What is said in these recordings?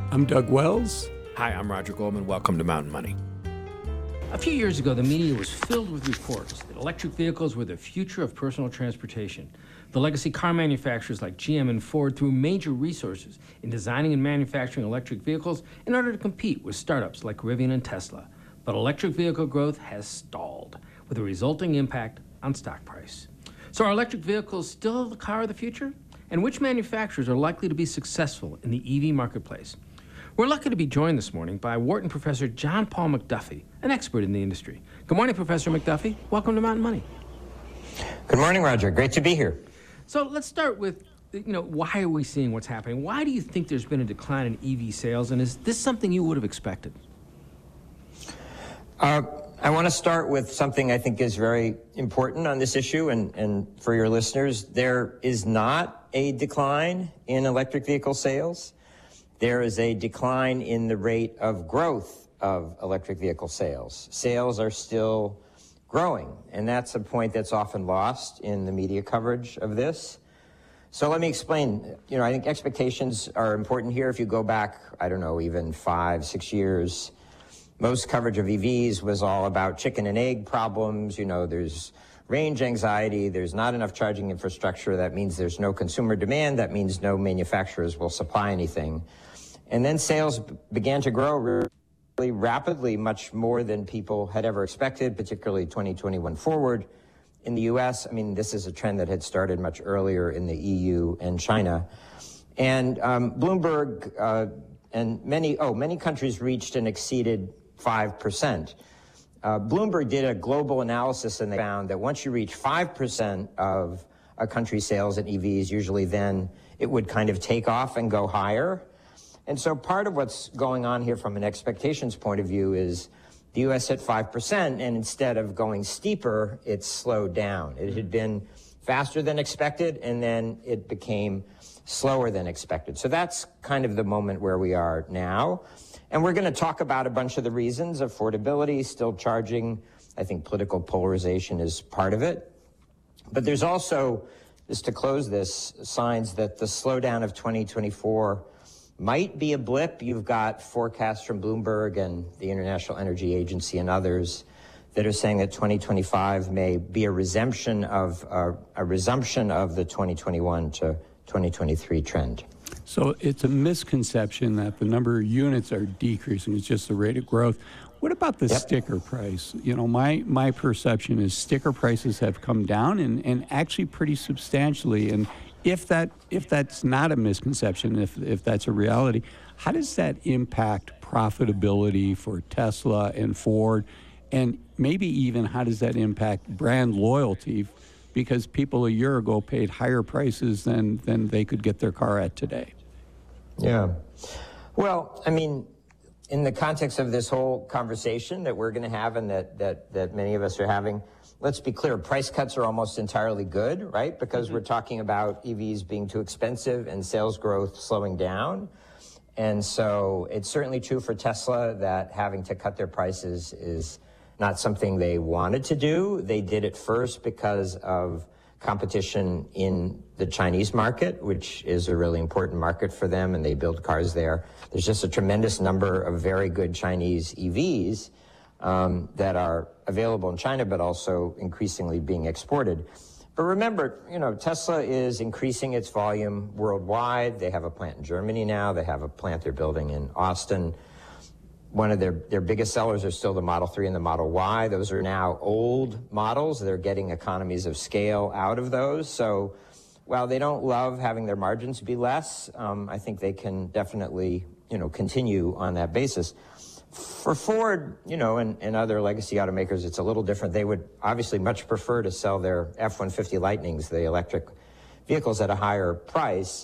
I'm Doug Wells. Hi, I'm Roger Goldman. Welcome to Mountain Money. A few years ago, the media was filled with reports that electric vehicles were the future of personal transportation. The legacy car manufacturers like GM and Ford threw major resources in designing and manufacturing electric vehicles in order to compete with startups like Rivian and Tesla. But electric vehicle growth has stalled, with a resulting impact on stock price. So are electric vehicles still the car of the future? And which manufacturers are likely to be successful in the EV marketplace? We're lucky to be joined this morning by Wharton Professor John Paul McDuffie, an expert in the industry. Good morning, Professor McDuffie. Welcome to Mountain Money. Good morning, Roger. Great to be here. So let's start with, why are we seeing what's happening? Why do you think there's been a decline in EV sales, and is this something you would have expected? I want to start with something I think is very important on this issue, and for your listeners, there is not a decline in electric vehicle sales. There is a decline in the rate of growth of electric vehicle sales. Sales are still growing, and that's a point that's often lost in the media coverage of this. So let me explain. I think expectations are important here. If you go back, even 5-6 years, most coverage of EVs was all about chicken and egg problems. There's range anxiety, there's not enough charging infrastructure, that means there's no consumer demand, that means no manufacturers will supply anything. And then sales began to grow really rapidly, much more than people had ever expected, particularly 2021 forward. In the US, this is a trend that had started much earlier in the EU and China. And Bloomberg and many countries reached and exceeded 5%. Bloomberg did a global analysis, and they found that once you reach 5% of a country's sales in EVs, usually then it would kind of take off and go higher. And so part of what's going on here from an expectations point of view is the U.S. hit 5%, and instead of going steeper, it slowed down. It had been faster than expected, and then it became slower than expected. So that's kind of the moment where we are now. And we're going to talk about a bunch of the reasons: affordability, still charging. I think political polarization is part of it. But there's also, just to close this, signs that the slowdown of 2024 might be a blip. You've got forecasts from Bloomberg and the International Energy Agency and others that are saying that 2025 may be a resumption of the 2021 to 2023 trend. So it's a misconception that the number of units are decreasing. It's just the rate of growth. What about the sticker price? My perception is sticker prices have come down and actually pretty substantially. And if that's not a misconception, if that's a reality, how does that impact profitability for Tesla and Ford? And maybe even how does that impact brand loyalty? Because people a year ago paid higher prices than they could get their car at today. Yeah. Well, in the context of this whole conversation that we're going to have and that many of us are having, let's be clear, price cuts are almost entirely good, right? Because we're talking about EVs being too expensive and sales growth slowing down. And so it's certainly true for Tesla that having to cut their prices is not something they wanted to do. They did it first because of competition in the Chinese market, which is a really important market for them, and they build cars there. There's just a tremendous number of very good Chinese EVs that are available in China, but also increasingly being exported. But remember, Tesla is increasing its volume worldwide. They have a plant in Germany now. They have a plant they're building in Austin. One of their biggest sellers are still the Model 3 and the Model Y. Those are now old models. They're getting economies of scale out of those. So while they don't love having their margins be less, I think they can definitely, continue on that basis. For Ford, and other legacy automakers, it's a little different. They would obviously much prefer to sell their F-150 Lightnings, the electric vehicles, at a higher price.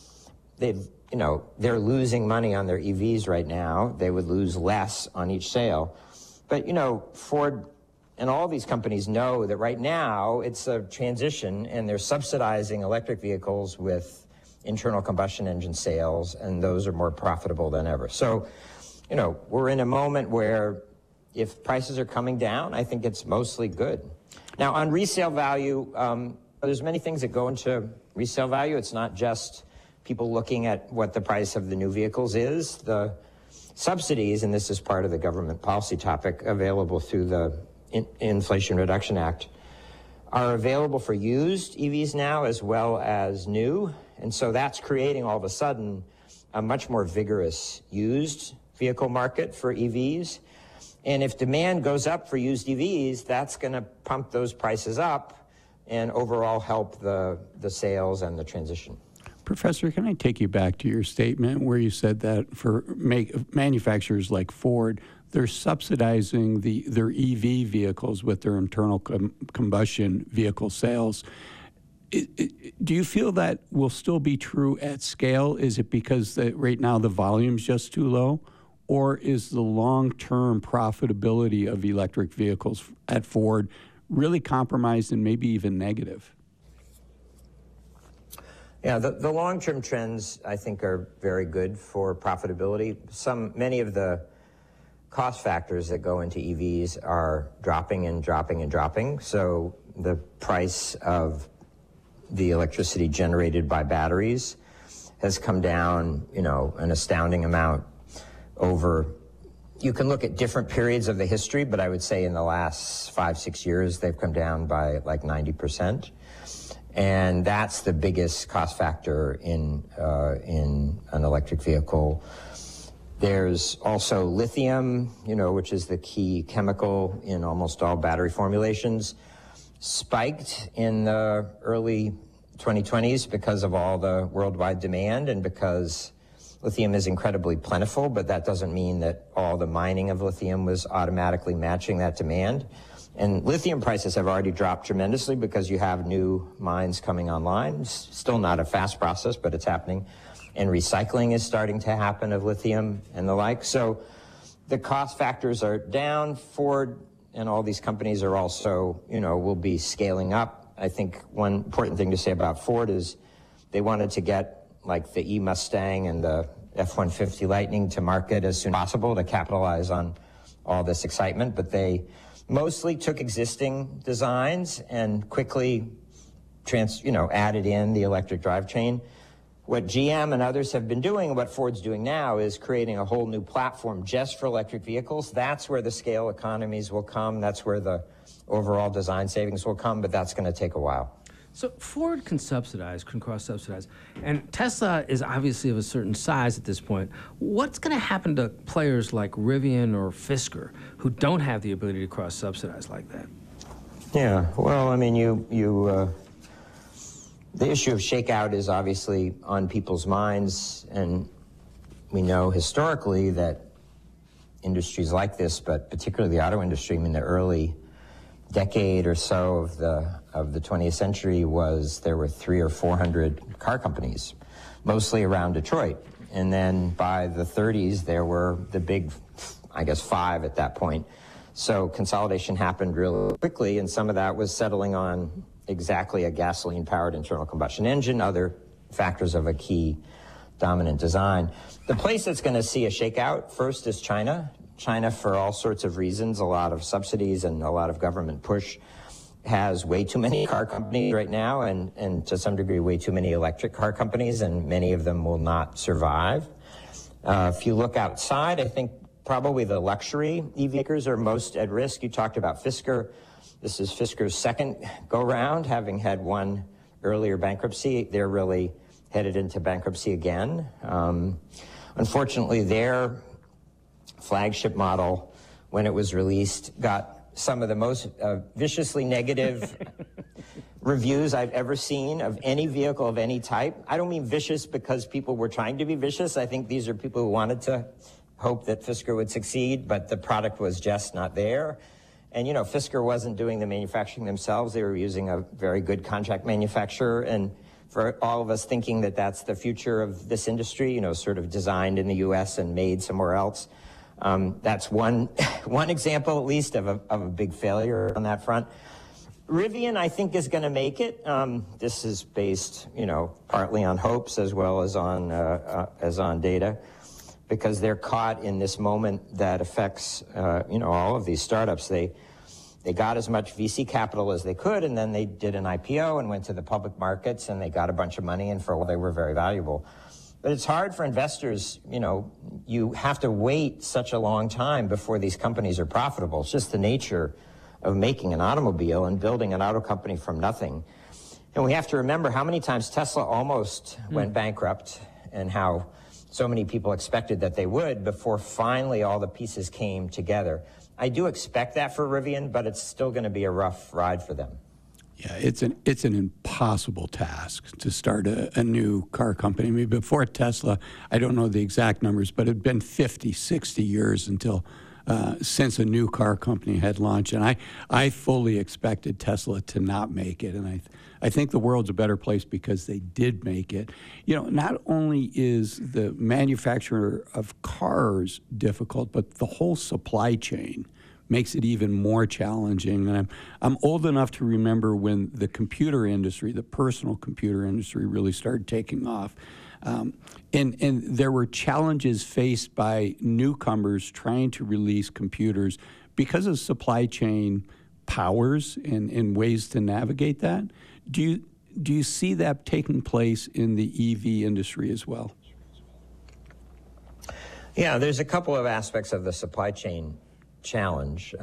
They're losing money on their EVs right now. They would lose less on each sale. But, Ford and all these companies know that right now it's a transition, and they're subsidizing electric vehicles with internal combustion engine sales, and those are more profitable than ever. So, we're in a moment where if prices are coming down, I think it's mostly good. Now, on resale value, there's many things that go into resale value. It's not just people looking at what the price of the new vehicles is. The subsidies, and this is part of the government policy topic available through the Inflation Reduction Act, are available for used EVs now as well as new. And so that's creating all of a sudden a much more vigorous used vehicle market for EVs. And if demand goes up for used EVs, that's going to pump those prices up and overall help the sales and the transition. Professor, can I take you back to your statement where you said that for manufacturers like Ford, they're subsidizing their EV vehicles with their internal combustion vehicle sales. Do you feel that will still be true at scale? Is it because right now the volume's just too low? Or is the long-term profitability of electric vehicles at Ford really compromised and maybe even negative? Yeah, the long-term trends, I think, are very good for profitability. Many of the cost factors that go into EVs are dropping and dropping and dropping. So the price of the electricity generated by batteries has come down, an astounding amount over. You can look at different periods of the history, but I would say in the last 5-6 years, they've come down by like 90%. And that's the biggest cost factor in an electric vehicle. There's also lithium, which is the key chemical in almost all battery formulations, spiked in the early 2020s because of all the worldwide demand and because lithium is incredibly plentiful, but that doesn't mean that all the mining of lithium was automatically matching that demand. And lithium prices have already dropped tremendously because you have new mines coming online. It's still not a fast process, but it's happening. And recycling is starting to happen of lithium and the like. So the cost factors are down. Ford and all these companies are also, will be scaling up. I think one important thing to say about Ford is they wanted to get like the E-Mustang and the F-150 Lightning to market as soon as possible to capitalize on all this excitement, but they mostly took existing designs and quickly added in the electric drivetrain. What GM and others have been doing, and what Ford's doing now, is creating a whole new platform just for electric vehicles. That's where the scale economies will come. That's where the overall design savings will come, but that's going to take a while. So Ford can cross-subsidize, and Tesla is obviously of a certain size at this point. What's going to happen to players like Rivian or Fisker who don't have the ability to cross-subsidize like that? Yeah, well, I mean, the issue of shakeout is obviously on people's minds, and we know historically that industries like this, but particularly the auto industry, the early decade or so of the 20th century there were 300 or 400 car companies, mostly around Detroit. And then by the 30s, there were the big, 5 at that point. So consolidation happened really quickly, and some of that was settling on exactly a gasoline-powered internal combustion engine, other factors of a key dominant design. The place that's going to see a shakeout first is China. China, for all sorts of reasons, a lot of subsidies and a lot of government push, has way too many car companies right now, and to some degree way too many electric car companies, and many of them will not survive. If you look outside, I think probably the luxury EV makers are most at risk. You talked about Fisker. This is Fisker's second go-round, having had one earlier bankruptcy. They're really headed into bankruptcy again. Unfortunately, their flagship model, when it was released, got some of the most viciously negative reviews I've ever seen of any vehicle of any type. I don't mean vicious because people were trying to be vicious. I think these are people who wanted to hope that Fisker would succeed, but the product was just not there. And, Fisker wasn't doing the manufacturing themselves. They were using a very good contract manufacturer. And for all of us thinking that that's the future of this industry, sort of designed in the U.S. and made somewhere else, that's one example, at least, of a big failure on that front. Rivian, I think, is going to make it. This is based, partly on hopes as well as on data, because they're caught in this moment that affects, all of these startups. They got as much VC capital as they could, and then they did an IPO and went to the public markets, and they got a bunch of money, and for a while they were very valuable. But it's hard for investors, you have to wait such a long time before these companies are profitable. It's just the nature of making an automobile and building an auto company from nothing. And we have to remember how many times Tesla almost went bankrupt and how so many people expected that they would before finally all the pieces came together. I do expect that for Rivian, but it's still going to be a rough ride for them. Yeah, it's an impossible task to start a new car company. I mean, before Tesla, I don't know the exact numbers, but it had been 50, 60 years since a new car company had launched. And I fully expected Tesla to not make it. And I think the world's a better place because they did make it. Not only is the manufacturer of cars difficult, but the whole supply chain makes it even more challenging. And I'm old enough to remember when the computer industry, the personal computer industry, really started taking off. And there were challenges faced by newcomers trying to release computers because of supply chain powers and ways to navigate that. Do you see that taking place in the EV industry as well? Yeah, there's a couple of aspects of the supply chain challenge.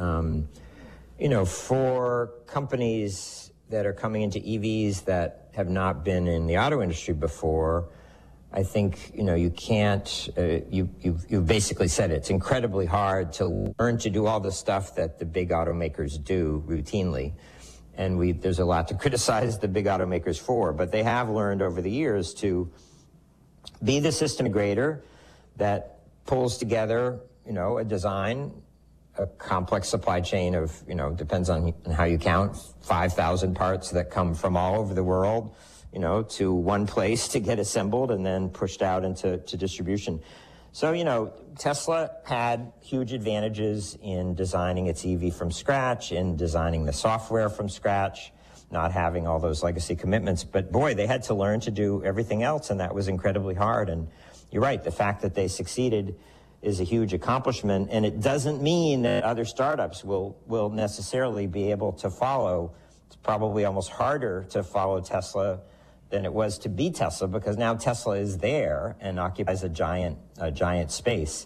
For companies that are coming into EVs that have not been in the auto industry before, I think, you can't, you basically said it. It's incredibly hard to learn to do all the stuff that the big automakers do routinely. And there's a lot to criticize the big automakers for, but they have learned over the years to be the system integrator that pulls together, a design, a complex supply chain of, depends on how you count, 5,000 parts that come from all over the world, to one place to get assembled and then pushed out into distribution. So, Tesla had huge advantages in designing its EV from scratch, in designing the software from scratch, not having all those legacy commitments. But boy, they had to learn to do everything else, and that was incredibly hard. And you're right, the fact that they succeeded is a huge accomplishment, and it doesn't mean that other startups will necessarily be able to follow. It's probably almost harder to follow Tesla than it was to be Tesla, because now Tesla is there and occupies a giant space.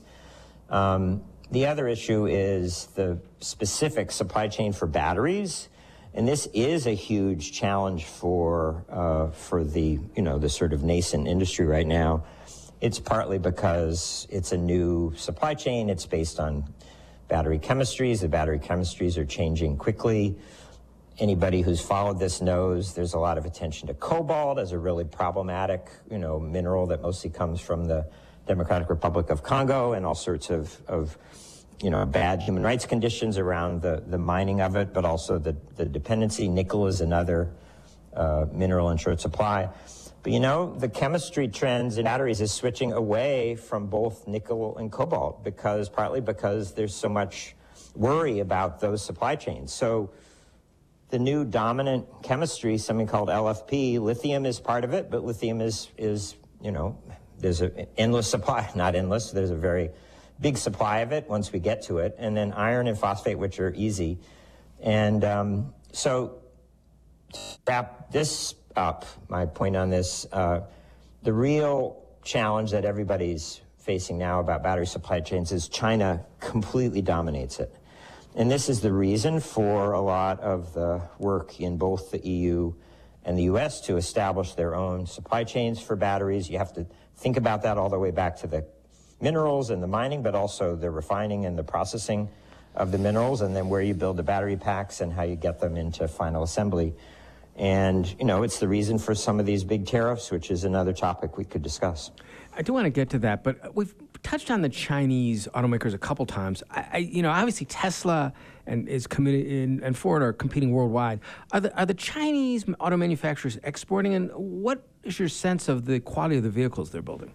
The other issue is the specific supply chain for batteries, and this is a huge challenge for the the sort of nascent industry right now. It's partly because it's a new supply chain. It's based on battery chemistries. The battery chemistries are changing quickly. Anybody who's followed this knows there's a lot of attention to cobalt as a really problematic, mineral that mostly comes from the Democratic Republic of Congo, and all sorts of bad human rights conditions around the mining of it, but also the dependency. Nickel is another mineral in short supply. But the chemistry trends in batteries is switching away from both nickel and cobalt partly because there's so much worry about those supply chains. So the new dominant chemistry, something called LFP, lithium is part of it, but lithium is there's an endless supply, not endless, there's a very big supply of it once we get to it, and then iron and phosphate, which are easy. And so to wrap this up, my point on this, the real challenge that everybody's facing now about battery supply chains is China completely dominates it. And this is the reason for a lot of the work in both the EU and the US to establish their own supply chains for batteries. You have to think about that all the way back to the minerals and the mining, but also the refining and the processing of the minerals, and then where you build the battery packs and how you get them into final assembly. And, it's the reason for some of these big tariffs, which is another topic we could discuss. I do want to get to that, but we've touched on the Chinese automakers a couple times. Obviously Tesla is committed and Ford are competing worldwide. Are the Chinese auto manufacturers exporting, and what is your sense of the quality of the vehicles they're building?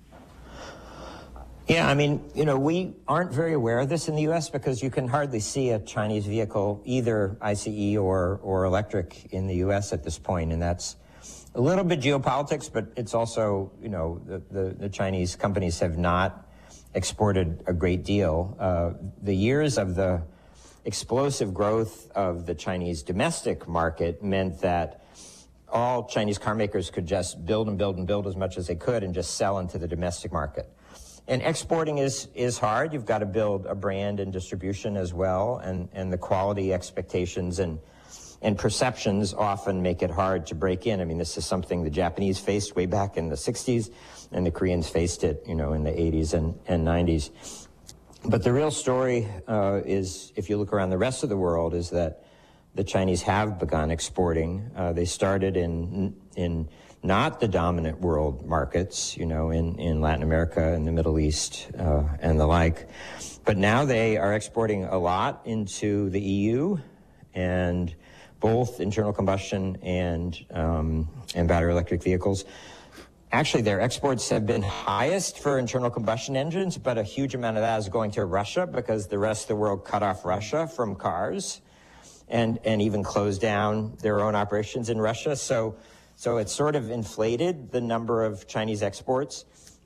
Yeah, we aren't very aware of this in the U.S. because you can hardly see a Chinese vehicle, either ICE or electric, in the U.S. at this point, and that's a little bit geopolitics, but it's also, the Chinese companies have not exported a great deal. The years of the explosive growth of the Chinese domestic market meant that all Chinese car makers could just build and build and build as much as they could and just sell into the domestic market. And exporting is hard. You've got to build a brand and distribution as well, and the quality expectations and perceptions often make it hard to break in. I mean, this is something the Japanese faced way back in the 60s, and the Koreans faced it, in the 80s and 90s. But the real story is, if you look around the rest of the world, is that the Chinese have begun exporting. They started in not the dominant world markets, in Latin America and the Middle East and the like. But now they are exporting a lot into the EU, and both internal combustion and battery electric vehicles. Actually, their exports have been highest for internal combustion engines, but a huge amount of that is going to Russia because the rest of the world cut off Russia from cars and even closed down their own operations in Russia. So it's sort of inflated the number of Chinese exports.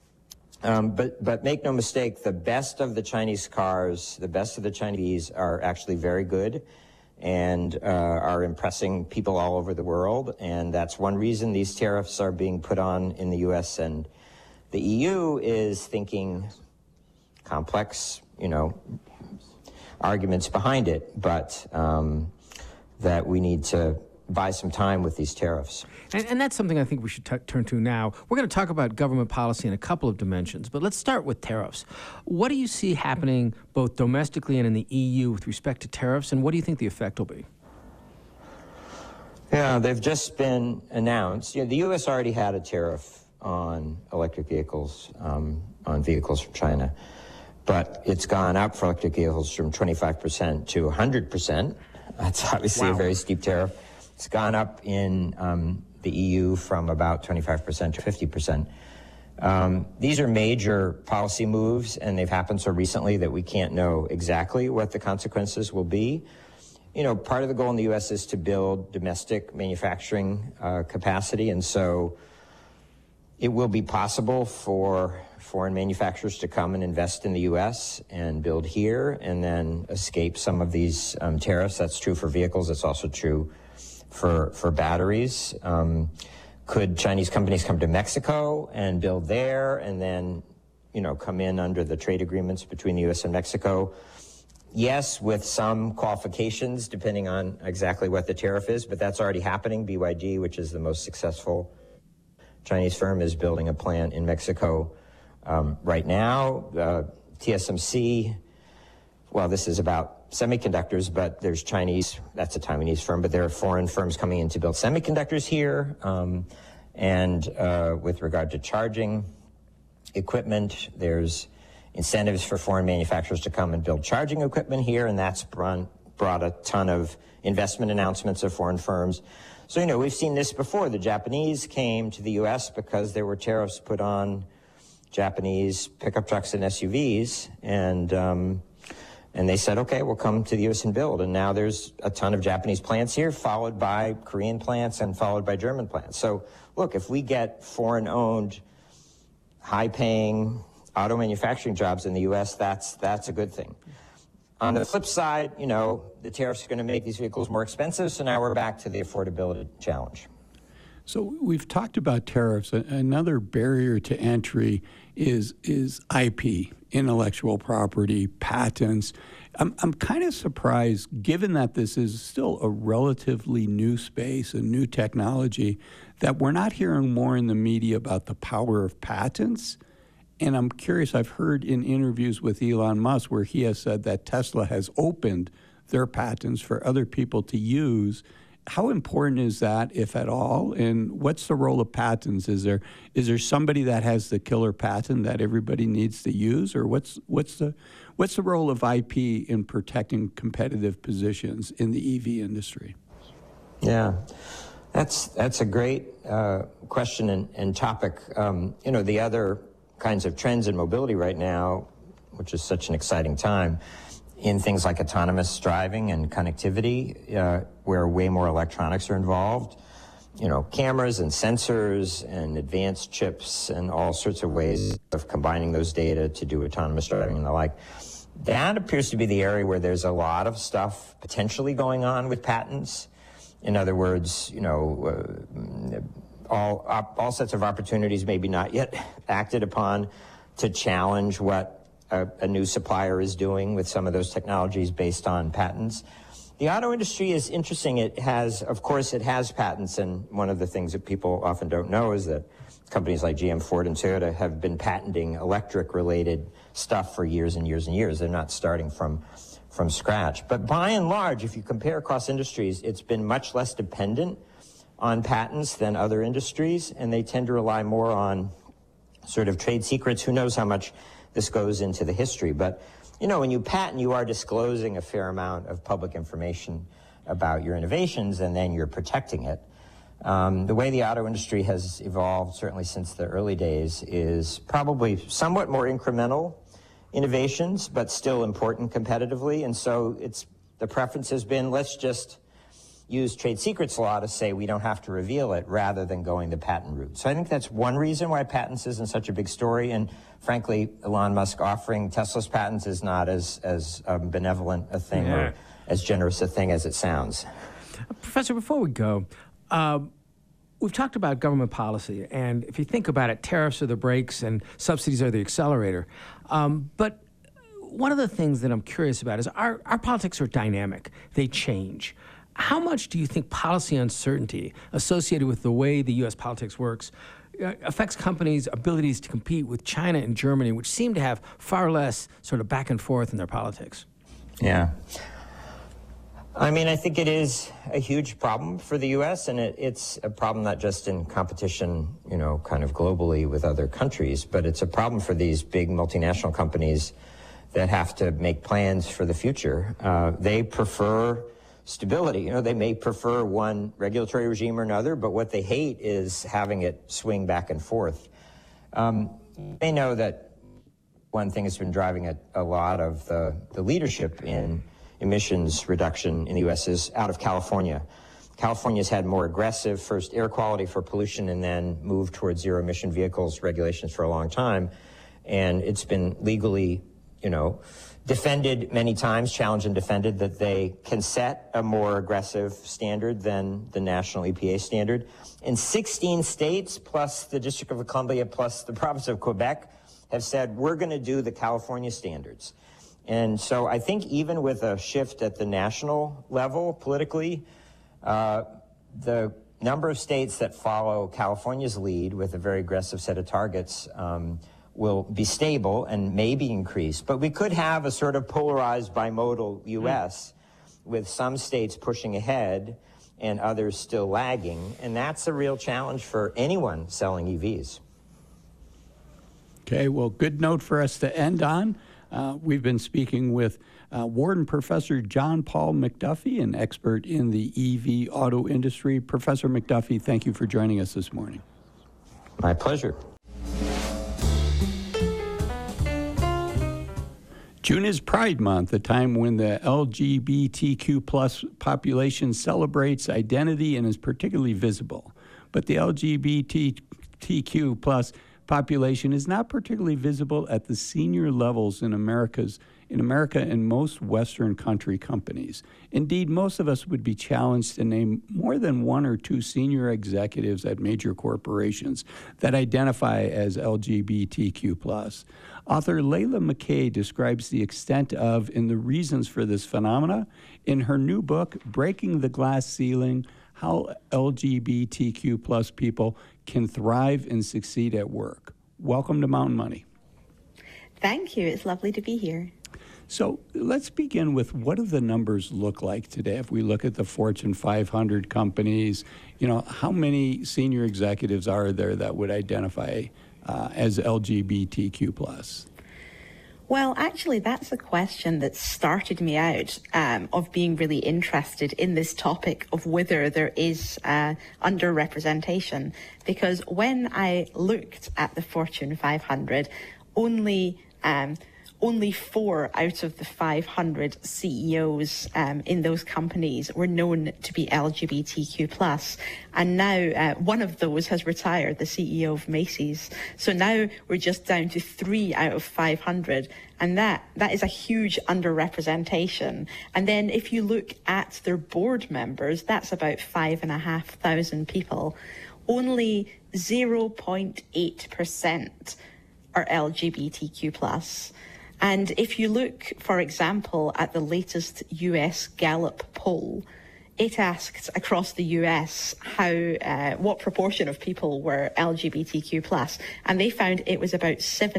But make no mistake, the best of the Chinese cars, the best of the Chinese are actually very good and are impressing people all over the world. And that's one reason these tariffs are being put on in the U.S. And the EU is thinking complex, arguments behind it, but that we need to buy some time with these tariffs. And that's something I think we should turn to now. We're going to talk about government policy in a couple of dimensions, but let's start with tariffs. What do you see happening both domestically and in the EU with respect to tariffs, and what do you think the effect will be? Yeah, they've just been announced. The U.S. already had a tariff on electric vehicles, on vehicles from China, but it's gone up for electric vehicles from 25% to 100%. That's obviously a very steep tariff. It's gone up in the EU from about 25% to 50%. These are major policy moves, and they've happened so recently that we can't know exactly what the consequences will be. Part of the goal in the U.S. is to build domestic manufacturing capacity, and so it will be possible for foreign manufacturers to come and invest in the U.S. and build here and then escape some of these tariffs. That's true for vehicles. It's also true for batteries. Could Chinese companies come to Mexico and build there and then, come in under the trade agreements between the U.S. and Mexico? Yes, with some qualifications, depending on exactly what the tariff is, but that's already happening. BYD, which is the most successful Chinese firm, is building a plant in Mexico right now. TSMC, well, this is about semiconductors, but there's Chinese, that's a Taiwanese firm, but there are foreign firms coming in to build semiconductors here. And with regard to charging equipment, there's incentives for foreign manufacturers to come and build charging equipment here, and that's brought a ton of investment announcements of foreign firms. So, we've seen this before. The Japanese came to the U.S. because there were tariffs put on Japanese pickup trucks and SUVs, and they said, okay, we'll come to the U.S. and build. And now there's a ton of Japanese plants here, followed by Korean plants and followed by German plants. So, look, if we get foreign-owned, high-paying auto manufacturing jobs in the U.S., that's a good thing. On the flip side, the tariffs are going to make these vehicles more expensive, so now we're back to the affordability challenge. So we've talked about tariffs. Another barrier to entry is IP, intellectual property, patents. I'm kind of surprised, given that this is still a relatively new space, a new technology, that we're not hearing more in the media about the power of patents. And I'm curious, I've heard in interviews with Elon Musk where he has said that Tesla has opened their patents for other people to use. How important is that, if at all? And what's the role of patents? Is there somebody that has the killer patent that everybody needs to use, or what's the role of IP in protecting competitive positions in the EV industry? Yeah, that's a great question and topic. The other kinds of trends in mobility right now, which is such an exciting time, in things like autonomous driving and connectivity, where way more electronics are involved, cameras and sensors and advanced chips and all sorts of ways of combining those data to do autonomous driving and the like. That appears to be the area where there's a lot of stuff potentially going on with patents. In other words, all sets of opportunities maybe not yet acted upon to challenge what a new supplier is doing with some of those technologies based on patents. The auto industry is interesting. It has patents, and one of the things that people often don't know is that companies like GM, Ford, and Toyota have been patenting electric-related stuff for years and years and years. They're not starting from scratch. But by and large, if you compare across industries, it's been much less dependent on patents than other industries, and they tend to rely more on sort of trade secrets. Who knows how much this goes into the history. But, when you patent, you are disclosing a fair amount of public information about your innovations, and then you're protecting it. The way the auto industry has evolved, certainly since the early days, is probably somewhat more incremental innovations, but still important competitively. And so the preference has been, let's just use trade secrets law to say we don't have to reveal it rather than going the patent route. So I think that's one reason why patents isn't such a big story. And frankly, Elon Musk offering Tesla's patents is not as benevolent a thing or as generous a thing as it sounds. Professor, before we go, we've talked about government policy, and if you think about it, tariffs are the brakes and subsidies are the accelerator. But one of the things that I'm curious about is our politics are dynamic. They change. How much do you think policy uncertainty associated with the way the U.S. politics works affects companies' abilities to compete with China and Germany, which seem to have far less sort of back and forth in their politics? Yeah. I mean, I think it is a huge problem for the U.S., and it's a problem not just in competition, kind of globally with other countries, but it's a problem for these big multinational companies that have to make plans for the future. They prefer stability. They may prefer one regulatory regime or another, but what they hate is having it swing back and forth. They know that one thing that's been driving a lot of the leadership in emissions reduction in the U.S. is out of California. California's had more aggressive first air quality for pollution and then moved towards zero emission vehicles regulations for a long time. And it's been legally, defended many times, challenged and defended that they can set a more aggressive standard than the national EPA standard. In 16 states, plus the District of Columbia, plus the province of Quebec, have said, we're going to do the California standards. And so I think even with a shift at the national level politically, the number of states that follow California's lead with a very aggressive set of targets will be stable and maybe increase. But we could have a sort of polarized bimodal U.S. with some states pushing ahead and others still lagging. And that's a real challenge for anyone selling EVs. Okay, well, good note for us to end on. We've been speaking with Wharton Professor John Paul McDuffie, an expert in the EV auto industry. Professor McDuffie, thank you for joining us this morning. My pleasure. June is Pride Month, a time when the LGBTQ plus population celebrates identity and is particularly visible. But the LGBTQ plus population is not particularly visible at the senior levels in America and most Western country companies. Indeed, most of us would be challenged to name more than one or two senior executives at major corporations that identify as LGBTQ+. Author Layla McKay describes the extent of and the reasons for this phenomena in her new book, Breaking the Glass Ceiling: How LGBTQ+ people can thrive and succeed at work. Welcome to Mountain Money. Thank you. It's lovely to be here. So let's begin with, what do the numbers look like today? If we look at the Fortune 500 companies, how many senior executives are there that would identify as LGBTQ+? Well, actually, that's a question that started me out of being really interested in this topic of whether there is underrepresentation. Because when I looked at the Fortune 500, only only 4 out of the 500 CEOs in those companies were known to be LGBTQ+. And now one of those has retired, the CEO of Macy's. So now we're just down to 3 out of 500. And that is a huge underrepresentation. And then if you look at their board members, that's about 5,500 people. Only 0.8% are LGBTQ+. And if you look, for example, at the latest US Gallup poll, it asked across the US what proportion of people were LGBTQ+, and they found it was about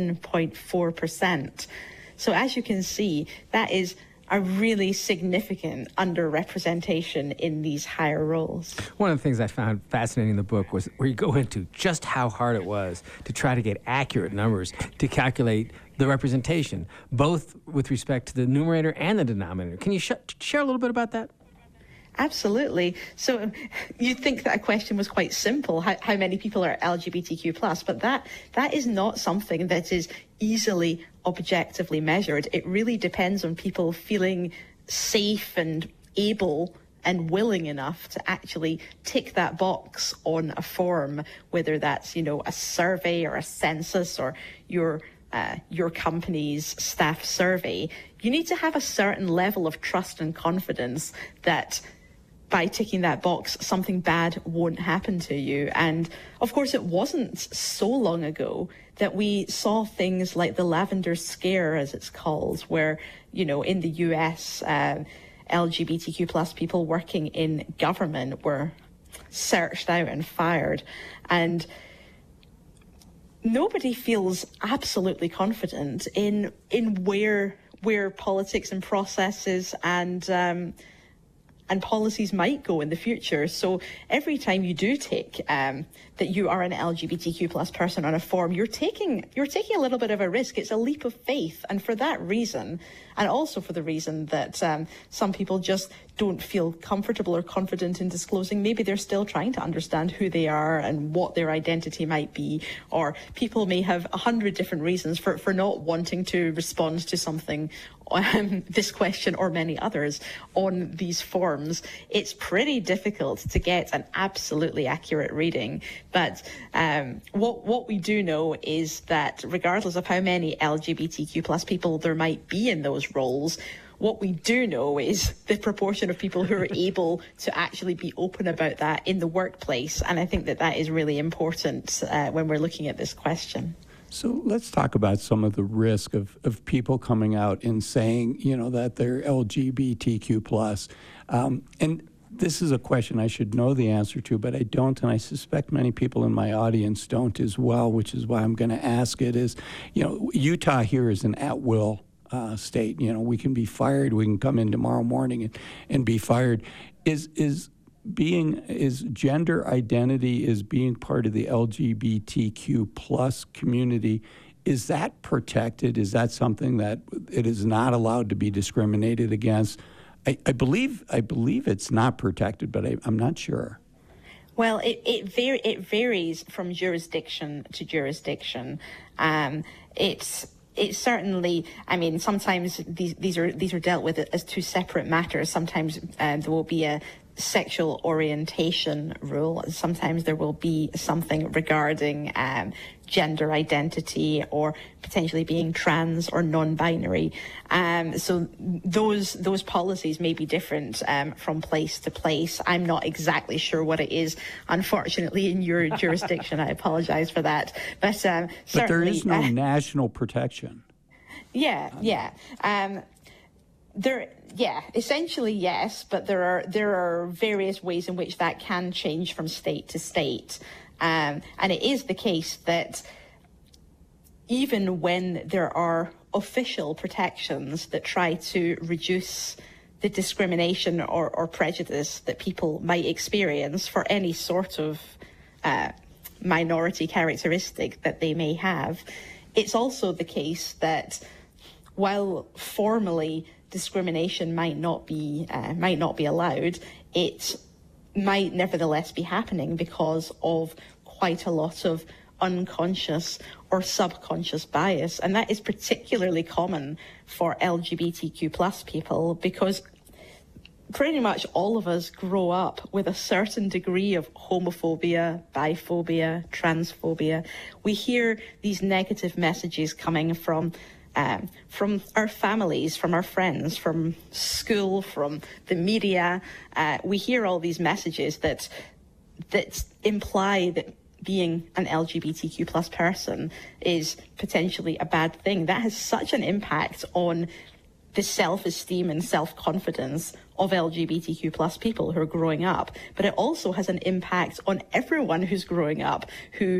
7.4%. So as you can see, that is a really significant underrepresentation in these higher roles. One of the things I found fascinating in the book was where you go into just how hard it was to try to get accurate numbers to calculate the representation, both with respect to the numerator and the denominator. Can you share a little bit about that? Absolutely. So you'd think that a question was quite simple, how many people are LGBTQ+, but that is not something that is easily objectively measured. It really depends on people feeling safe and able and willing enough to actually tick that box on a form, whether that's, a survey or a census or your company's staff survey. You need to have a certain level of trust and confidence that by ticking that box, something bad won't happen to you. And of course, it wasn't so long ago that we saw things like the Lavender Scare, as it's called, where, in the US, LGBTQ+ people working in government were searched out and fired. And nobody feels absolutely confident in where politics and processes and policies might go in the future. So every time you do take that you are an LGBTQ+ person on a form, you're taking a little bit of a risk. It's a leap of faith. And for that reason, and also for the reason that some people just don't feel comfortable or confident in disclosing, maybe they're still trying to understand who they are and what their identity might be, or people may have 100 different reasons for not wanting to respond to something, this question or many others on these forms. It's pretty difficult to get an absolutely accurate reading. But what we do know is that regardless of how many LGBTQ+ people there might be in those roles, what we do know is the proportion of people who are able to actually be open about that in the workplace. And I think that is really important when we're looking at this question. So let's talk about some of the risk of people coming out and saying, that they're LGBTQ+. And this is a question I should know the answer to, but I don't, and I suspect many people in my audience don't as well, which is why I'm going to ask it is, Utah here is an at-will state. We can be fired. We can come in tomorrow morning and be fired. Is gender identity as being part of the LGBTQ+ community, is that protected? Is that something that it is not allowed to be discriminated against? I believe it's not protected, but I'm not sure. Well, it varies from jurisdiction to jurisdiction. It's certainly, sometimes these are dealt with as two separate matters. Sometimes there will be a sexual orientation rule. Sometimes there will be something regarding gender identity or potentially being trans or non-binary. So those policies may be different from place to place. I'm not exactly sure what it is, unfortunately, in your jurisdiction. I apologize for that. But there is no national protection. Yeah. Essentially yes, but there are various ways in which that can change from state to state. And it is the case that even when there are official protections that try to reduce the discrimination or prejudice that people might experience for any sort of minority characteristic that they may have, it's also the case that while formally discrimination might not be allowed, it might nevertheless be happening because of quite a lot of unconscious or subconscious bias. And that is particularly common for LGBTQ plus people, because pretty much all of us grow up with a certain degree of homophobia, biphobia, transphobia. We hear these negative messages coming from our families, from our friends, from school, from the media. We hear all these messages that imply that being an LGBTQ plus person is potentially a bad thing. That has such an impact on the self-esteem and self-confidence of LGBTQ plus people who are growing up. But it also has an impact on everyone who's growing up, who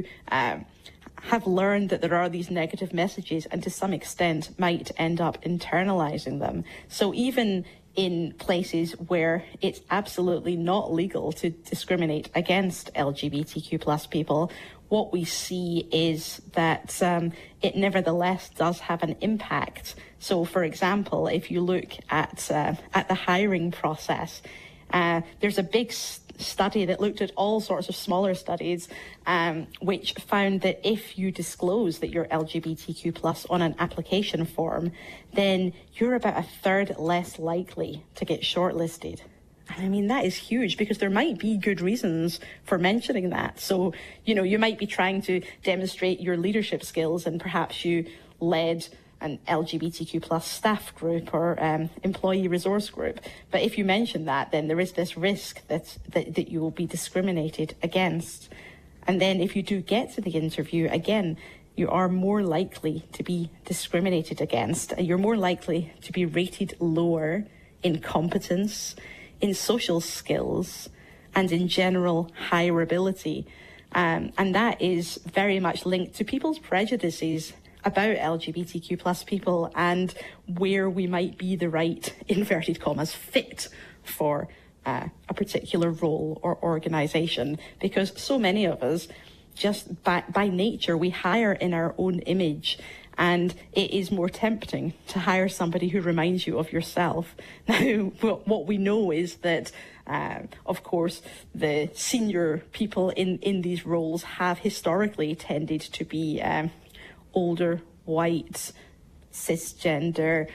have learned that there are these negative messages and to some extent might end up internalizing them. So even in places where it's absolutely not legal to discriminate against LGBTQ plus people, what we see is that it nevertheless does have an impact. So, for example, if you look at the hiring process, there's a big study that looked at all sorts of smaller studies, which found that if you disclose that you're LGBTQ plus on an application form, then you're about a third less likely to get shortlisted. And I mean, that is huge, because there might be good reasons for mentioning that. So, you might be trying to demonstrate your leadership skills, and perhaps you led an LGBTQ plus staff group or employee resource group. But if you mention that, then there is this risk that you will be discriminated against. And then if you do get to the interview, again, you are more likely to be discriminated against. You're more likely to be rated lower in competence, in social skills, and in general hireability. And that is very much linked to people's prejudices about LGBTQ plus people and where we might be the right, inverted commas, fit for a particular role or organisation. Because so many of us, just by nature, we hire in our own image, and it is more tempting to hire somebody who reminds you of yourself. Now, what we know is that, of course, the senior people in these roles have historically tended to be older, white, cisgender,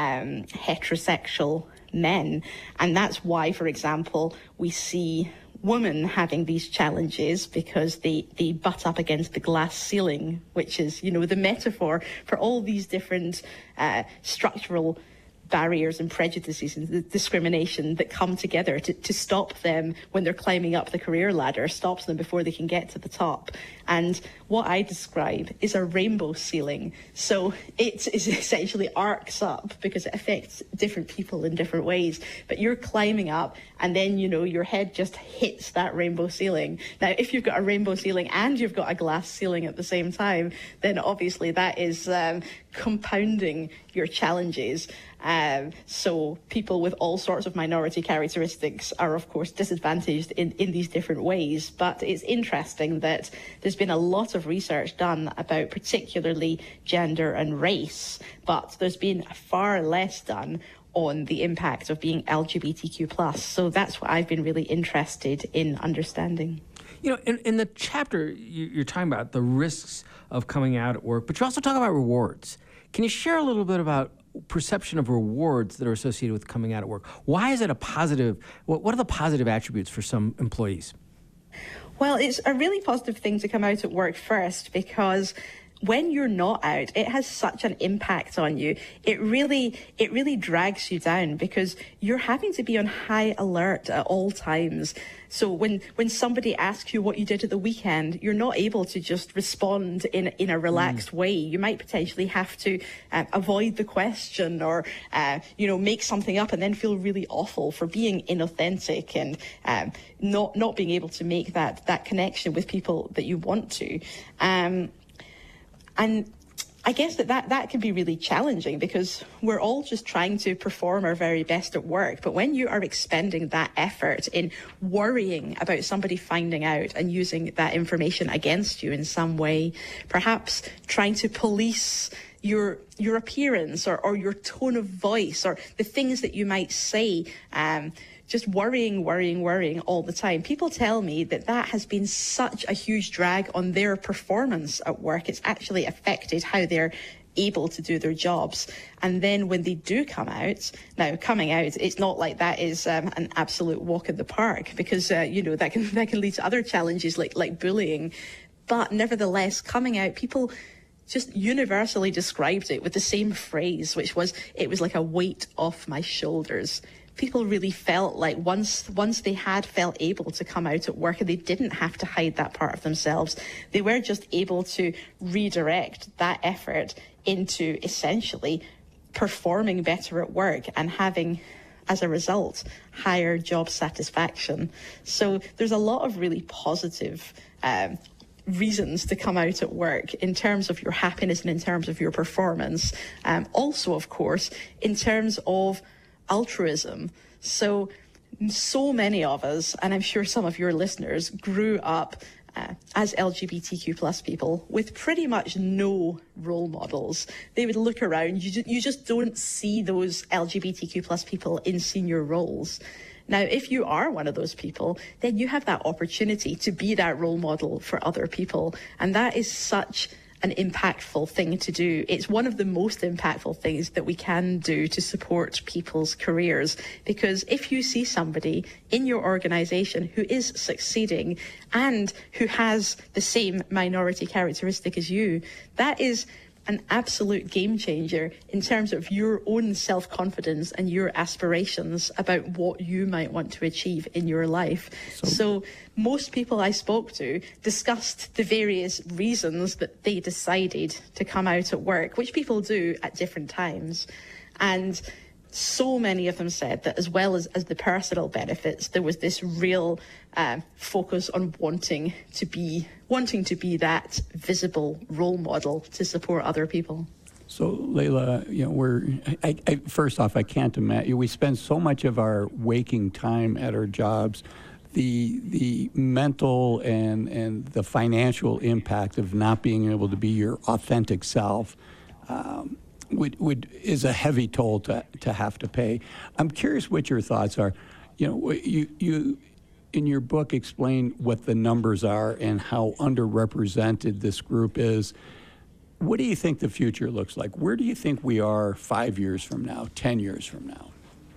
heterosexual men. And that's why, for example, we see women having these challenges, because they butt up against the glass ceiling, which is, the metaphor for all these different structural barriers and prejudices and discrimination that come together to stop them when they're climbing up the career ladder, stops them before they can get to the top. And what I describe is a rainbow ceiling. So it essentially arcs up because it affects different people in different ways. But you're climbing up, and then, your head just hits that rainbow ceiling. Now, if you've got a rainbow ceiling and you've got a glass ceiling at the same time, then obviously that is compounding your challenges. So people with all sorts of minority characteristics are, of course, disadvantaged in these different ways. But it's interesting that there's been a lot of research done about particularly gender and race, but there's been far less done on the impact of being LGBTQ+. So that's what I've been really interested in understanding. In the chapter, you're talking about the risks of coming out at work, but you also talk about rewards. Can you share a little bit about perception of rewards that are associated with coming out at work? Why is it a positive? What are the positive attributes for some employees? Well, it's a really positive thing to come out at work first, because when you're not out, it has such an impact on you. It really drags you down, because you're having to be on high alert at all times. So when somebody asks you what you did at the weekend, you're not able to just respond in a relaxed way. You might potentially have to avoid the question, or make something up and then feel really awful for being inauthentic and not being able to make that connection with people that you want to. And I guess that can be really challenging, because we're all just trying to perform our very best at work. But when you are expending that effort in worrying about somebody finding out and using that information against you in some way, perhaps trying to police your appearance or your tone of voice or the things that you might say just worrying all the time. People tell me that has been such a huge drag on their performance at work. It's actually affected how they're able to do their jobs. And then when they do come out, now coming out, it's not like that is an absolute walk in the park, because that can lead to other challenges like bullying. But nevertheless, coming out, people just universally described it with the same phrase, which was, it was like a weight off my shoulders. People really felt like once they had felt able to come out at work and they didn't have to hide that part of themselves, they were just able to redirect that effort into essentially performing better at work and having, as a result, higher job satisfaction. So there's a lot of really positive reasons to come out at work in terms of your happiness and in terms of your performance. Also, of course, in terms of altruism. So many of us, and I'm sure some of your listeners, grew up as LGBTQ plus people with pretty much no role models. They would look around, you just don't see those LGBTQ plus people in senior roles. Now, if you are one of those people, then you have that opportunity to be that role model for other people. And that is such an impactful thing to do. It's one of the most impactful things that we can do to support people's careers. Because if you see somebody in your organization who is succeeding and who has the same minority characteristic as you, that is an absolute game changer in terms of your own self-confidence and your aspirations about what you might want to achieve in your life. So most people I spoke to discussed the various reasons that they decided to come out at work, which people do at different times. And so many of them said that as well as the personal benefits, there was this real focus on wanting to be that visible role model to support other people. So, Leila, first off, I can't imagine. We spend so much of our waking time at our jobs. The mental and the financial impact of not being able to be your authentic self is a heavy toll to have to pay. I'm curious what your thoughts are. You in your book explain what the numbers are and how underrepresented this group is. What do you think the future looks like? Where do you think we are 5 years from now, 10 years from now?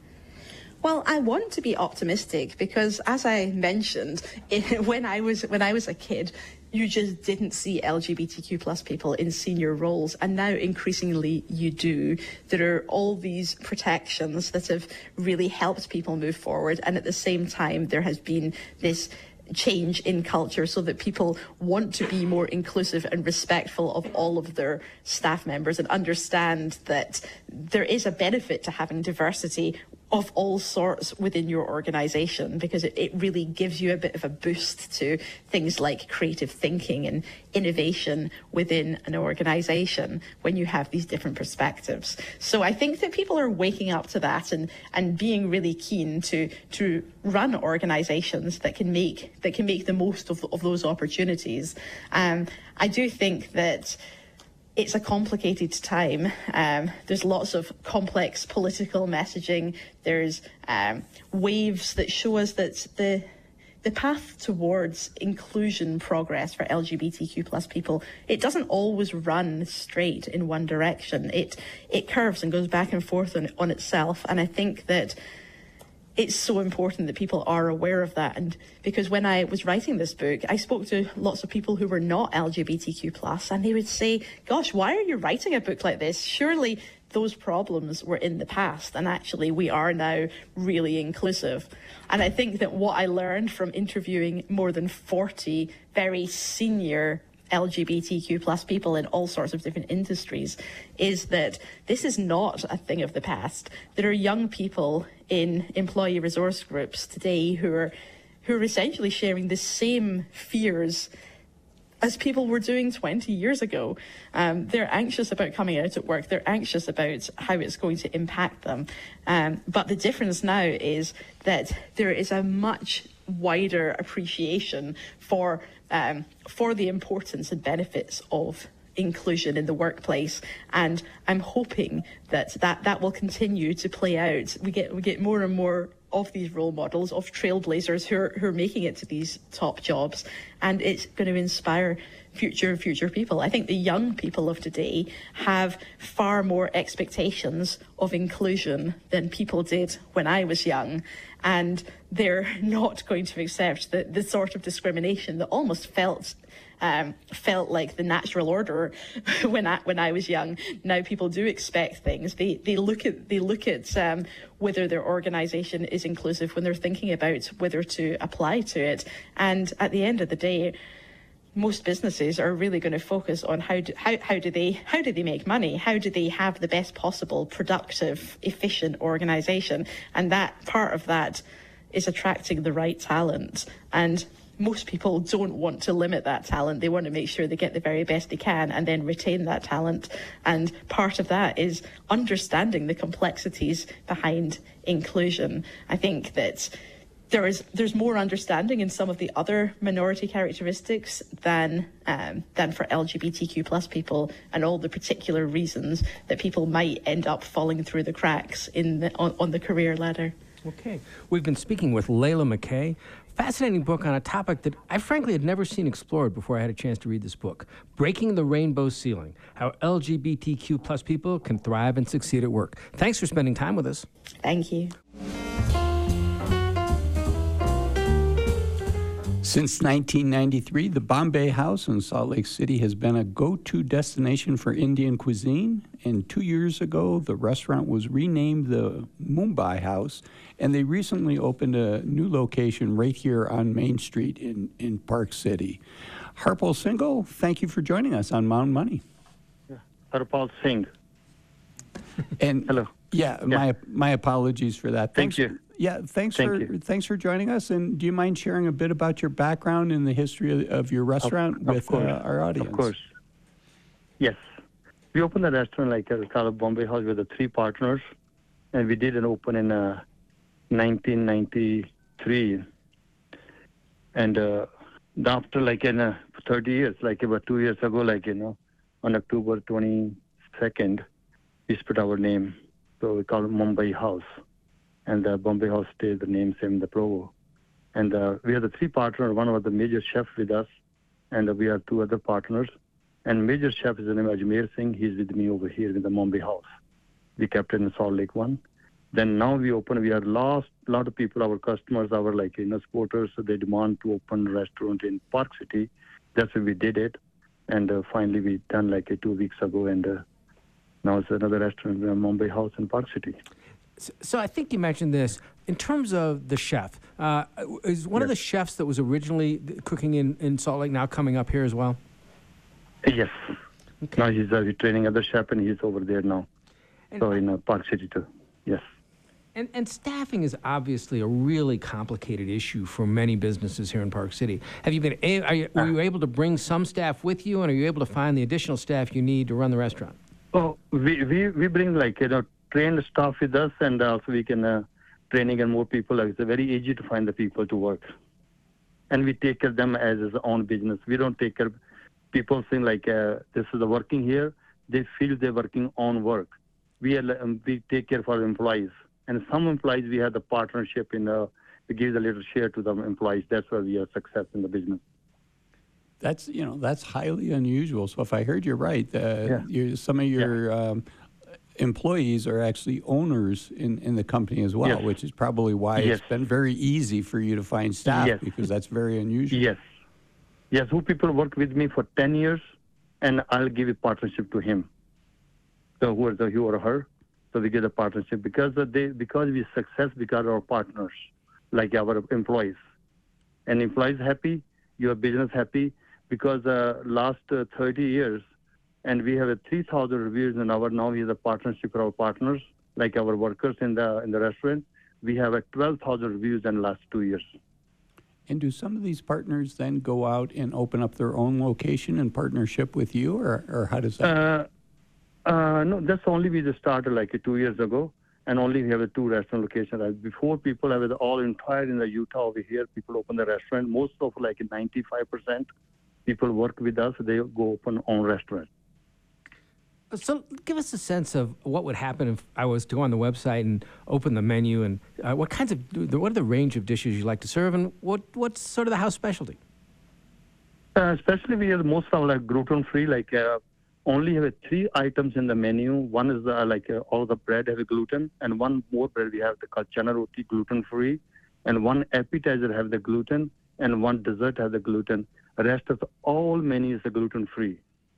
Well, I want to be optimistic because, as I mentioned, when I was a kid, you just didn't see LGBTQ plus people in senior roles, and now increasingly you do. There are all these protections that have really helped people move forward, and at the same time there has been this change in culture so that people want to be more inclusive and respectful of all of their staff members and understand that there is a benefit to having diversity of all sorts within your organization, because it really gives you a bit of a boost to things like creative thinking and innovation within an organization when you have these different perspectives. So I think that people are waking up to that and being really keen to run organizations that can make the most of those opportunities. I do think that it's a complicated time. There's lots of complex political messaging. There's waves that show us that the path towards inclusion progress for LGBTQ plus people, it doesn't always run straight in one direction. It curves and goes back and forth on itself. And I think that it's so important that people are aware of that. And because when I was writing this book, I spoke to lots of people who were not LGBTQ+, and they would say, gosh, why are you writing a book like this? Surely those problems were in the past, and actually we are now really inclusive. And I think that what I learned from interviewing more than 40 very senior LGBTQ+ people in all sorts of different industries is that this is not a thing of the past. There are young people in employee resource groups today who are essentially sharing the same fears as people were doing 20 years ago. They're anxious about coming out at work. They're anxious about how it's going to impact them. But the difference now is that there is a much wider appreciation for the importance and benefits of inclusion in the workplace, and I'm hoping that will continue to play out. We get more and more these role models, of trailblazers who are making it to these top jobs, and it's going to inspire future people. I think the young people of today have far more expectations of inclusion than people did when I was young, and they're not going to accept the sort of discrimination that almost felt like the natural order when I was young. Now people do expect things. They look at whether their organisation is inclusive when they're thinking about whether to apply to it. And at the end of the day, most businesses are really going to focus on how do they make money? How do they have the best possible productive, efficient organisation? And that part of that is attracting the right talent. And most people don't want to limit that talent. They want to make sure they get the very best they can and then retain that talent. And part of that is understanding the complexities behind inclusion. I think that there's more understanding in some of the other minority characteristics than for LGBTQ plus people, and all the particular reasons that people might end up falling through the cracks on the career ladder. Okay. We've been speaking with Layla McKay. Fascinating book on a topic that I frankly had never seen explored before I had a chance to read this book. Breaking the Rainbow Ceiling, How LGBTQ plus people can thrive and succeed at work. Thanks for spending time with us. Thank you. Since 1993, the Bombay House in Salt Lake City has been a go-to destination for Indian cuisine. And 2 years ago, the restaurant was renamed the Mumbai House, and they recently opened a new location right here on Main Street in Park City. Harpal Singhal, thank you for joining us on Mountain Money. Harpal Singh. And hello. Yeah. My apologies for that. Thank you. Yeah, thanks for joining us. And do you mind sharing a bit about your background and the history of your restaurant with our audience? Of course. Yes. We opened the restaurant called Bombay House with the 3 partners, and we did an open in 1993. And after 30 years, about 2 years ago, on October 22nd, we split our name. So we call it Mumbai House. And the Bombay House stayed the name same, the Provo. And we have the 3 partners. One was the major chef with us, and we have 2 other partners. And major chef is the name Ajmer Singh. He's with me over here in the Mumbai House. We kept it in Salt Lake 1. Then now we open. We have lost a lot of people, our customers, our supporters. So they demand to open a restaurant in Park City. That's why we did it. And finally we done 2 weeks ago. And now it's another restaurant in Mumbai House in Park City. So I think you mentioned this. In terms of the chef, is one of the chefs that was originally cooking in Salt Lake now coming up here as well? Yes. Okay. Now he's training other chef, and he's over there now. So in Park City too. Yes. And staffing is obviously a really complicated issue for many businesses here in Park City. Have you were you able to bring some staff with you, and are you able to find the additional staff you need to run the restaurant? Oh, we bring trained staff with us, and also we can training and more people. It's very easy to find the people to work, and we take care of them as his own business. We don't take care of people saying this is the working here. They feel they're working on work. We take care for employees, and some employees we have the partnership we give the little share to the employees. That's why we have success in the business. That's highly unusual. So if I heard you right, some of your employees are actually owners in the company as well, which is probably why it's been very easy for you to find staff, because that's very unusual. Yes, who people work with me for 10 years, and I'll give a partnership to him. So who are he or her? So we get a partnership because we success because of our partners, like our employees. And employees happy, your business happy, because last 30 years, and we have 3,000 reviews in now we have a partnership for our partners, like our workers in the restaurant. We have 12,000 reviews in the last 2 years. And do some of these partners then go out and open up their own location in partnership with you, or how does that? No, that's only we just started 2 years ago, and only we have 2 restaurant locations. Before, people have all entire in the Utah over here. People open the restaurant. Most of 95% people work with us. They go open own restaurant. So give us a sense of what would happen if I was to go on the website and open the menu, and what are the range of dishes you like to serve, and what's sort of the house specialty? Especially we have most of like gluten-free, only have 3 items in the menu. One is all the bread have gluten, and one more bread we have called chana roti, gluten-free, and one appetizer have the gluten, and one dessert have the gluten. The rest of all menu is gluten-free.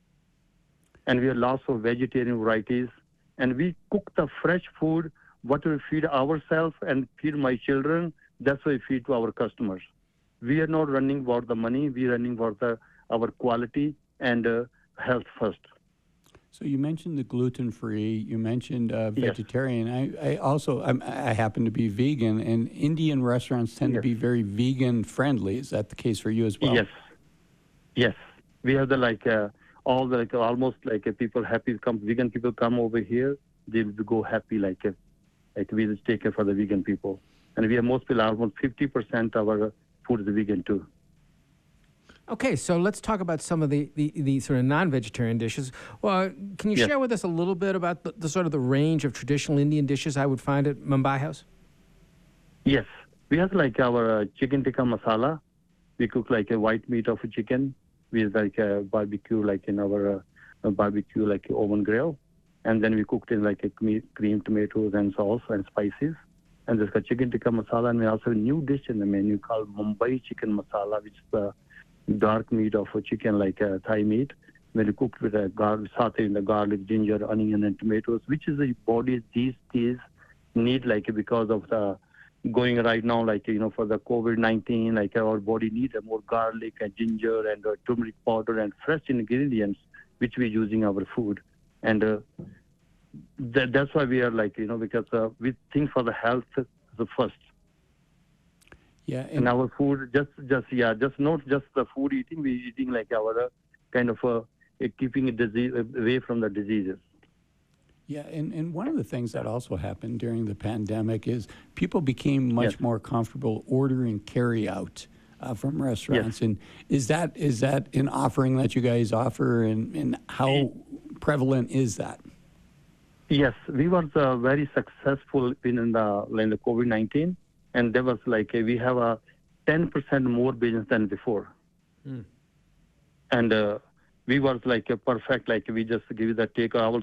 And we have lots of vegetarian varieties, and we cook the fresh food, what we feed ourselves and feed my children, that's what we feed to our customers. We are not running for the money, we are running for our quality and health first. So you mentioned the gluten-free, you mentioned vegetarian. I happen to be vegan, and Indian restaurants tend to be very vegan-friendly. Is that the case for you as well? Yes. We have almost people happy vegan people come over here, they will go happy we just take care for the vegan people. And we have mostly almost 50% of our food is vegan too. Okay, so let's talk about some of the sort of non-vegetarian dishes. Well, can you share with us a little bit about the sort of the range of traditional Indian dishes I would find at Mumbai House? Yes, we have our chicken tikka masala. We cook a white meat of a chicken. We have a barbecue in our barbecue oven grill, and then we cooked in cream tomatoes and sauce and spices. And there's a chicken tikka masala, and we also have a new dish in the menu called Mumbai chicken masala, which is the dark meat of a chicken Thai meat. When you cook with a satay in the garlic, ginger, onion, and tomatoes, which is the body these days need because of the going right now for the COVID-19, our body needs more garlic and ginger and turmeric powder and fresh ingredients which we're using our food. And that's why we are because we think for the health the first. Yeah, and our food just not just the food eating, we eating our kind of keeping it disease away from the diseases. Yeah, and one of the things that also happened during the pandemic is people became much more comfortable ordering carry-out from restaurants. And is that an offering that you guys offer, and how prevalent is that? Yes, we were very successful in the COVID-19, and there was we have a 10% more business than before. And we was a perfect, we just give you the take. Our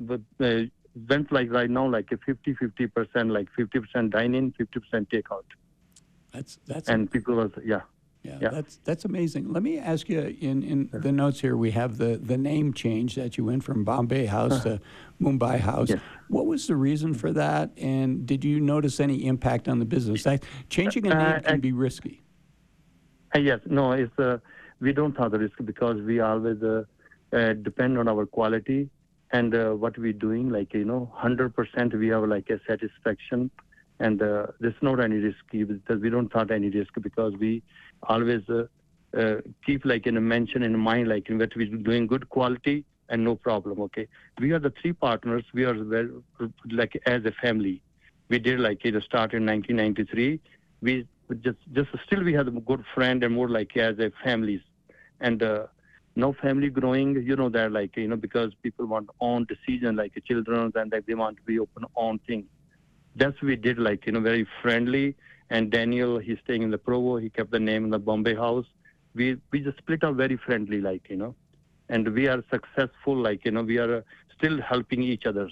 went right now a 50%, 50% dine-in, 50% takeout. That's and people was that's amazing. Let me ask you, in the notes here, we have the name change that you went from Bombay House to Mumbai House. Yes. What was the reason for that, and did you notice any impact on the business? Changing a name can be risky. Yes, no, it's we don't have the risk because we always depend on our quality and what we're doing. 100% we have a satisfaction, and there's not any risk because we don't have any risk because we always keep in a mention in mind that we're doing good quality and no problem. Okay, we are the 3 partners. We are as a family. We did start in 1993. We just still we have a good friend and more as a families. And now family growing, that because people want own decision children, and they want to be open own thing. That's we did very friendly. And Daniel, he's staying in the Provo. He kept the name in the Bombay House. We just split up very friendly, and we are successful. We are still helping each other.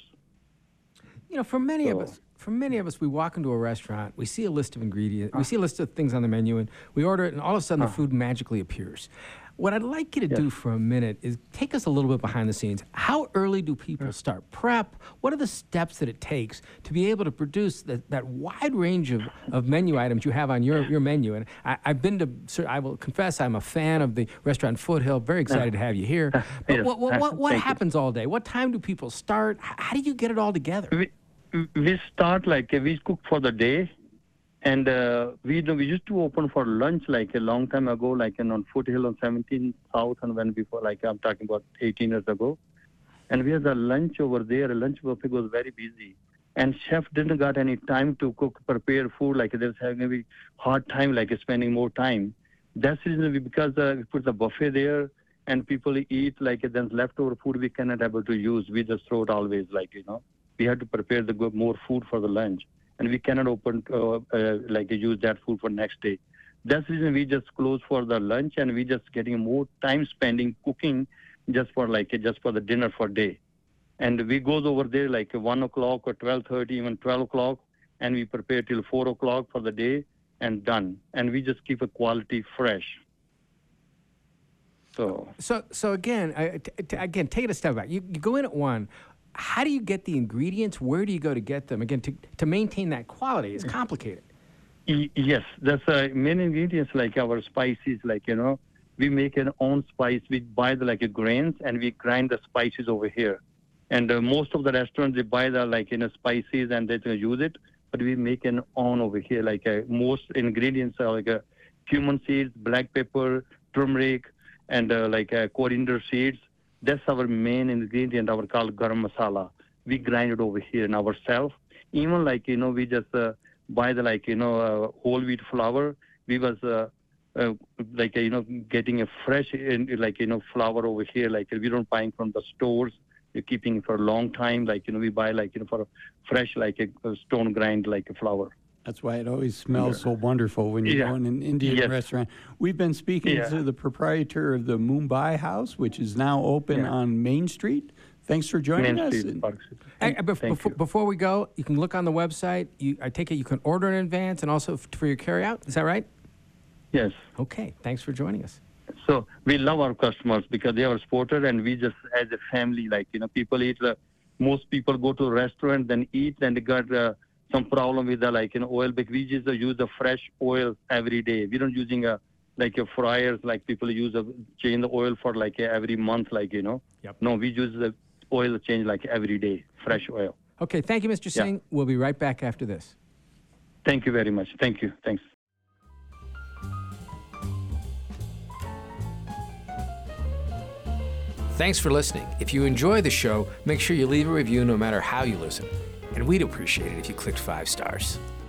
For many of us, we walk into a restaurant, we see a list of ingredients, we see a list of things on the menu, and we order it, and all of a sudden the food magically appears. What I'd like you to do for a minute is take us a little bit behind the scenes. How early do people start prep? What are the steps that it takes to be able to produce that wide range of menu items you have on your menu? And I will confess, I'm a fan of the restaurant Foothill. Very excited to have you here. But what happens all day? What time do people start? How do you get it all together? We start we cook for the day. And we used to open for lunch a long time ago, on Foothill on 17th South, and when before, I'm talking about 18 years ago. And we had the lunch over there. Lunch buffet was very busy, and chef didn't got any time to prepare food. There's having a hard time, spending more time. That's the reason because we put the buffet there, and people eat like then leftover food we cannot able to use. We just throw it always we have to prepare the more food for the lunch, and we cannot use that food for next day. That's the reason we just close for the lunch, and we just getting more time spending cooking just for the dinner for day. And we goes over there 1 o'clock or 12:30, even 12 o'clock, and we prepare till 4 o'clock for the day and done. And we just keep a quality fresh. So again, again, take it a step back. You go in at 1. How do you get the ingredients? Where do you go to get them? Again, to maintain that quality is complicated. Yes, that's main ingredients like our spices. We make our own spice. We buy the grains and we grind the spices over here. And most of the restaurants they buy the spices and they use it, but we make an own over here. Most ingredients are cumin seeds, black pepper, turmeric, and coriander seeds. That's our main ingredient, our called garam masala. We grind it over here in ourselves. Even we just buy the whole wheat flour. We was getting a fresh flour over here. We don't buying from the stores. We're keeping it for a long time. We buy for a fresh a stone grind flour. That's why it always smells so wonderful when you go in an Indian restaurant. We've been speaking to the proprietor of the Mumbai House, which is now open on Main Street. Thanks for joining us. Before we go, you can look on the website. I take it you can order in advance and also for your carryout. Is that right? Yes. Okay. Thanks for joining us. So we love our customers because they are supported, and we just as a family, people eat. Most people go to a restaurant, then eat, and they got some problem with the oil. But we just use the fresh oil every day. We don't using a fryers people use change the oil for every month. Yep. No, we use the oil change every day, fresh oil. Okay. Thank you, Mr. Singh. We'll be right back after this. Thank you very much. Thank you. Thanks. Thanks for listening. If you enjoy the show, make sure you leave a review no matter how you listen. And we'd appreciate it if you clicked 5 stars.